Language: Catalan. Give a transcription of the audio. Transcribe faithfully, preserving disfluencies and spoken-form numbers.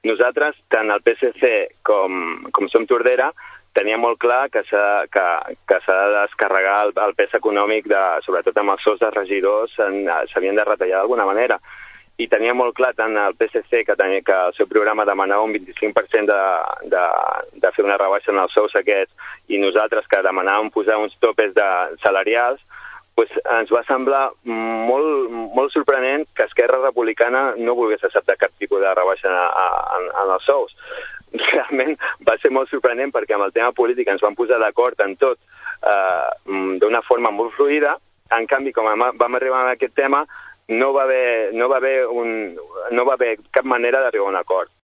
nosaltres, tant el P S C com, com Som Tordera, tenia molt clar que s'ha que, que s'ha de descarregar el, el pes econòmic, de, sobretot amb els sous de regidors, s'havien de retallar d'alguna manera. I tenia molt clar tant el P S C que, tenia, que el seu programa demanava un vint-i-cinc per cent de, de, de fer una rebaixa en els sous aquests, i nosaltres que demanàvem posar uns topes de salarials, pues ens va semblar molt, molt sorprenent que Esquerra Republicana no volgués acceptar cap tipus de rebaixa en, en els sous. Realment va ser molt sorprenent perquè amb el tema polític ens vam posar d'acord en tot eh, d'una forma molt fluida. En canvi, com vam arribar a aquest tema, no va haver, no va haver, un, no va haver cap manera d'arribar a un acord.